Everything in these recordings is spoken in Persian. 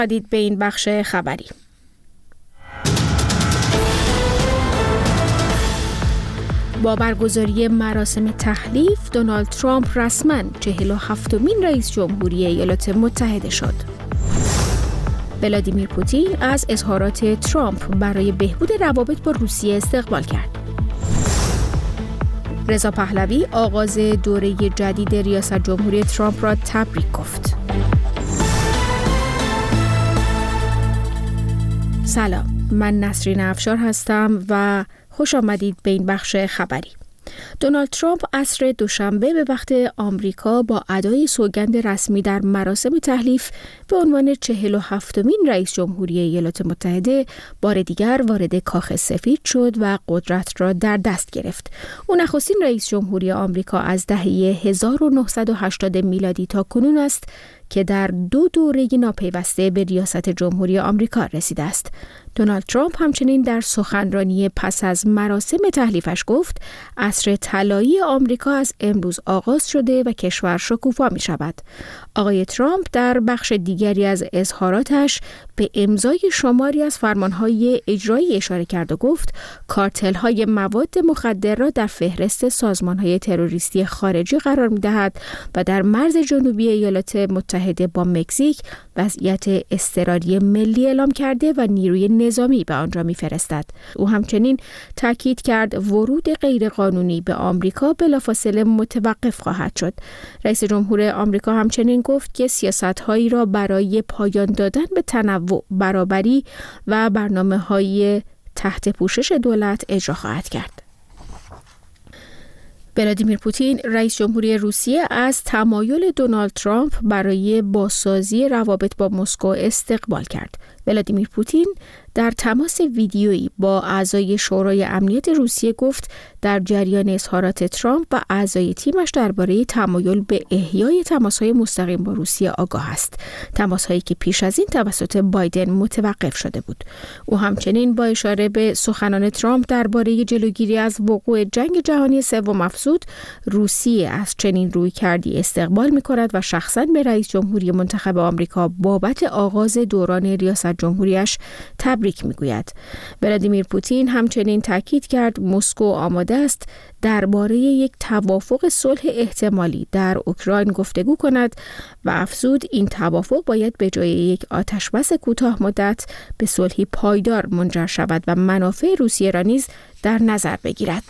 دید به این بخش خبری. با برگزاری مراسم تحلیف، دونالد ترامپ رسما 47مین رئیس جمهوری ایالات متحده شد. ولادیمیر پوتین از اظهارات ترامپ برای بهبود روابط با روسیه استقبال کرد. رضا پهلوی آغاز دوره جدید ریاست جمهوری ترامپ را تبریک گفت. سلام، من نسرین افشار هستم و خوش آمدید به این بخش خبری. دونالد ترامپ عصر دوشنبه به وقت آمریکا با ادای سوگند رسمی در مراسم تحلیف به عنوان 47مین رئیس جمهوری ایالات متحده بار دیگر وارد کاخ سفید شد و قدرت را در دست گرفت. او نخستین رئیس جمهوری آمریکا از دهه 1980 میلادی تا کنون است که در 2 دوره ناپیوسته به ریاست جمهوری آمریکا رسیده است. دونالد ترامپ همچنین در سخنرانی پس از مراسم تحلیفش گفت عصر طلایی آمریکا از امروز آغاز شده و کشور شکوفا می شود. آقای ترامپ در بخش دیگری از اظهاراتش به امضای شماری از فرمانهای اجرایی اشاره کرد و گفت کارتل‌های مواد مخدر را در فهرست سازمان‌های تروریستی خارجی قرار می‌دهد و در مرز جنوبی ایالات متحده با مکزیک وضعیت اضطراری ملی اعلام کرده و نیروی نظامی به آنجا می‌فرستد. او همچنین تاکید کرد ورود غیرقانونی به آمریکا بلافاصله متوقف خواهد شد. رئیس جمهور آمریکا همچنین گفت که سیاست‌هایی را برای پایان دادن به تنوع، برابری و برنامه‌های تحت پوشش دولت اجرا خواهد کرد. ولادیمیر پوتین رئیس جمهوری روسیه از تمایل دونالد ترامپ برای بازسازی روابط با مسکو استقبال کرد. ولادیمیر پوتین در تماس ویدیویی با اعضای شورای امنیت روسیه گفت در جریان اظهارات ترامپ و اعضای تیمش درباره تمایل به احیای تماس‌های مستقیم با روسیه آگاه است. تماس‌هایی که پیش از این توسط بایدن متوقف شده بود. او همچنین با اشاره به سخنان ترامپ درباره جلوگیری از وقوع جنگ جهانی سوم افزود روسیه از چنین رویکردی استقبال می‌کند و شخصاً به رئیس جمهوری منتخب آمریکا بابت آغاز دوران ریاست جمهوریش تبریک میگوید. ولادیمیر پوتین همچنین تاکید کرد مسکو آماده است درباره یک توافق صلح احتمالی در اوکراین گفتگو کند و افزود این توافق باید به جای یک آتشبس کوتاه مدت به صلحی پایدار منجر شود و منافع روسیه را نیز در نظر بگیرد.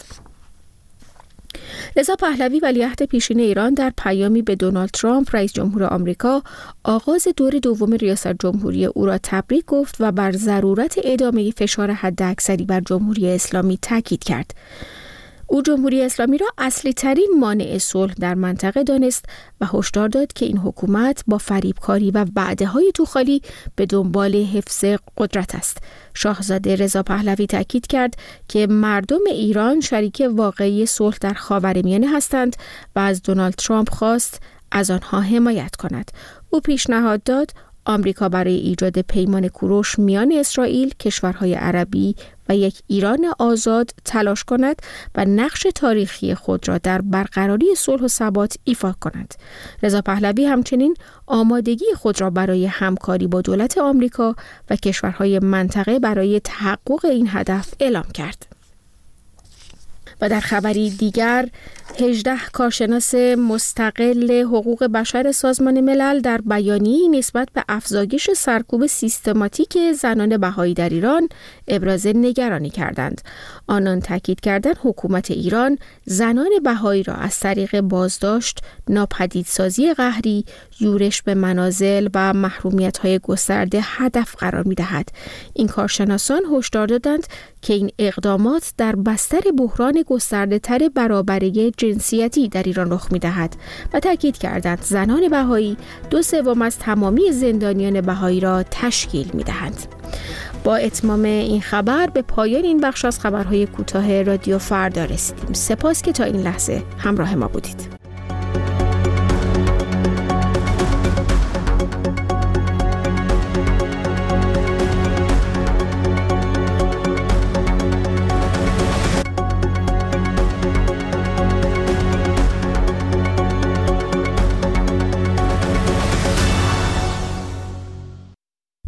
رضا پهلوی ولیعهد پیشین ایران در پیامی به دونالد ترامپ رئیس جمهور آمریکا آغاز دور دوم ریاست جمهوری او را تبریک گفت و بر ضرورت ادامه فشار حداکثری بر جمهوری اسلامی تاکید کرد. او جمهوری اسلامی را اصلی ترین مانع صلح در منطقه دانست و هشدار داد که این حکومت با فریبکاری و وعده‌های توخالی به دنبال حفظ قدرت است. شاهزاده رضا پهلوی تاکید کرد که مردم ایران شریک واقعی صلح در خاورمیانه هستند و از دونالد ترامپ خواست از آنها حمایت کند. او پیشنهاد داد آمریکا برای ایجاد پیمان کوروش میان اسرائیل، کشورهای عربی و یک ایران آزاد تلاش کند و نقش تاریخی خود را در برقراری صلح و ثبات ایفا کند. رضا پهلوی همچنین آمادگی خود را برای همکاری با دولت آمریکا و کشورهای منطقه برای تحقق این هدف اعلام کرد. و در خبری دیگر 18 کارشناس مستقل حقوق بشر سازمان ملل در بیانیه‌ای نسبت به افزایش سرکوب سیستماتیک زنان بهایی در ایران ابراز نگرانی کردند. آنان تاکید کردند حکومت ایران زنان بهایی را از طریق بازداشت، ناپدیدسازی قهری، یورش به منازل و محرومیت‌های گسترده هدف قرار می‌دهد. این کارشناسان هشدار دادند که این اقدامات در بستر بحران گسترده‌تر برابری جنسیتی در ایران رخ می‌دهد و تاکید کردند زنان بهایی 2/3 از تمامی زندانیان بهایی را تشکیل می‌دهند. با اتمام این خبر به پایان این بخش از خبرهای کوتاه رادیو فردا رسیدیم. سپاس که تا این لحظه همراه ما بودید.